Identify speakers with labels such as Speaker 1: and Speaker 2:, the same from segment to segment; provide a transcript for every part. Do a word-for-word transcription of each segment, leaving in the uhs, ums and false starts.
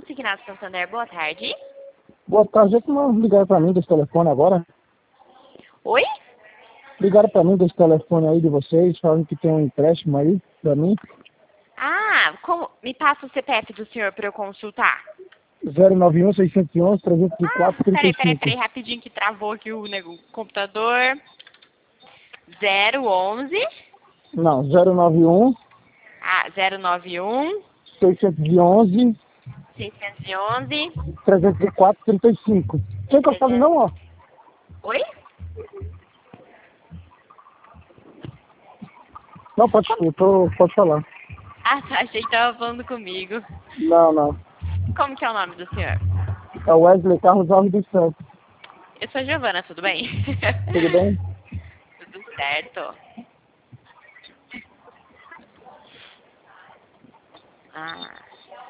Speaker 1: Consignado Santander, boa tarde.
Speaker 2: Boa tarde, é que não ligaram pra mim desse telefone agora?
Speaker 1: Oi?
Speaker 2: Ligaram pra mim desse telefone aí de vocês, falando que tem um empréstimo aí pra mim.
Speaker 1: Ah, como... me passa o C P F do senhor para eu consultar.
Speaker 2: zero nove um, seiscentos e onze, trezentos e quatro,
Speaker 1: Ah,
Speaker 2: trinta
Speaker 1: peraí,
Speaker 2: e
Speaker 1: peraí,
Speaker 2: cinco.
Speaker 1: peraí, rapidinho que travou aqui o nego- computador. zero onze.
Speaker 2: Não, zero nove um,
Speaker 1: Ah, zero nove um,
Speaker 2: seiscentos e onze,
Speaker 1: seiscentos e onze.
Speaker 2: trezentos e quatro, trinta e cinco. Quem que eu falo não, ó?
Speaker 1: Oi?
Speaker 2: Não, pode, eu tô, pode falar.
Speaker 1: Ah, tá, achei que tava falando comigo.
Speaker 2: Não, não.
Speaker 1: Como que é o nome do senhor?
Speaker 2: É o Wesley Carlos Alves dos Santos.
Speaker 1: Eu sou a Giovana, tudo bem?
Speaker 2: Tudo bem?
Speaker 1: Tudo certo. Ah.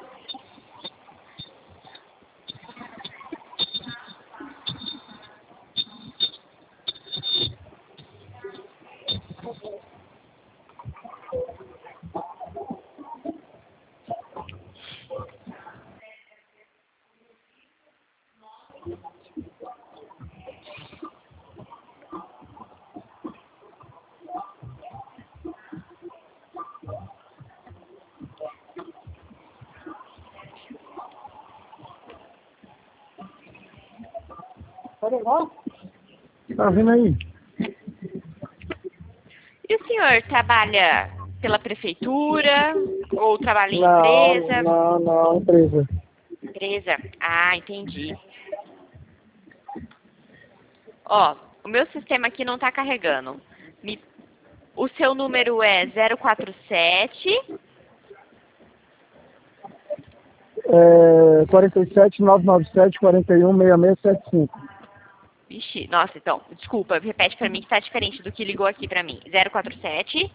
Speaker 2: Tá vindo aí?
Speaker 1: E o senhor trabalha pela prefeitura ou trabalha em
Speaker 2: Não,
Speaker 1: empresa?
Speaker 2: não, não, empresa.
Speaker 1: Empresa? Ah, entendi. Ó, o meu sistema aqui não tá carregando. Me- O seu número é zero quatro sete.
Speaker 2: É, quarenta e sete, novecentos e noventa e sete, quarenta e um, sessenta e seis setenta e cinco.
Speaker 1: Vixe, nossa, então, desculpa, repete pra mim que tá diferente do que ligou aqui pra mim. zero quatro sete.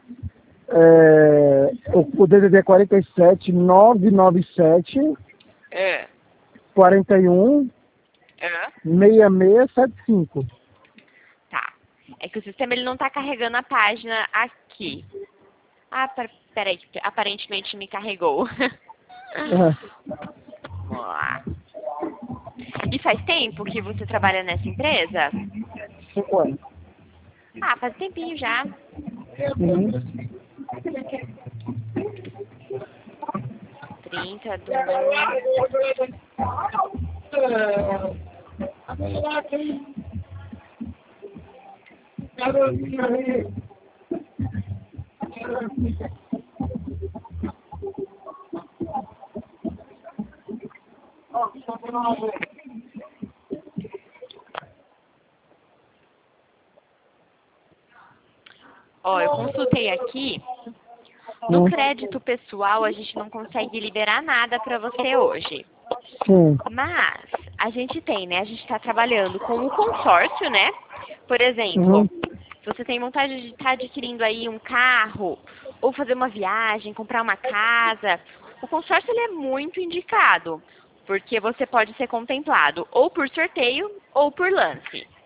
Speaker 2: É, o, o D D D é quarenta e sete, novecentos e noventa e sete,
Speaker 1: É.
Speaker 2: quarenta e um,
Speaker 1: É.
Speaker 2: sessenta e seis setenta e cinco.
Speaker 1: Tá. É que o sistema ele não tá carregando a página aqui. Ah, per- peraí, que aparentemente me carregou.
Speaker 2: Uhum.
Speaker 1: Vamos lá. E faz tempo que você trabalha nessa empresa?
Speaker 2: Cinco anos.
Speaker 1: Ah, faz tempinho já.
Speaker 2: Uhum.
Speaker 1: trinta do um. Ó, eu consultei aqui. No
Speaker 2: Hum.
Speaker 1: crédito pessoal, a gente não consegue liberar nada para você hoje.
Speaker 2: Sim.
Speaker 1: Mas a gente tem, né? A gente está trabalhando com o consórcio, né? Por exemplo,
Speaker 2: Uhum.
Speaker 1: se você tem vontade de estar adquirindo aí um carro, ou fazer uma viagem, comprar uma casa, o consórcio ele é muito indicado, porque você pode ser contemplado ou por sorteio ou por lance.